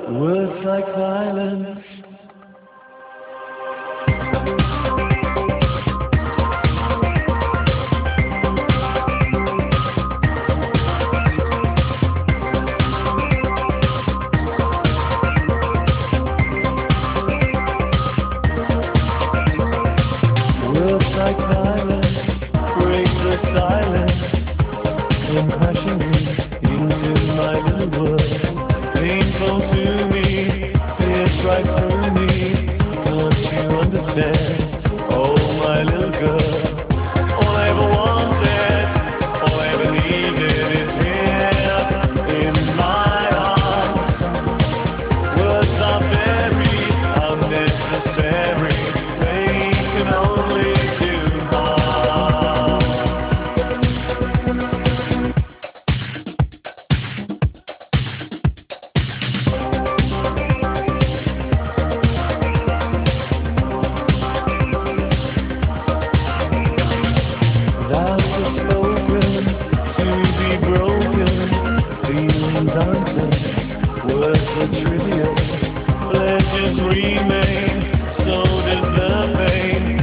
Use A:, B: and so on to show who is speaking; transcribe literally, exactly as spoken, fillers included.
A: Words like violence. Words like violence break the silence, come crashing in into my little world. Painful to me, pierce right through me. Can't you understand? Oh, my little girl. All I ever wanted, all I ever needed is here in my arms. Words are very unnecessary. They can only do harm. Vows are spoken to be broken. Feelings answered, words are trivial. Pledges remain, so does the pain.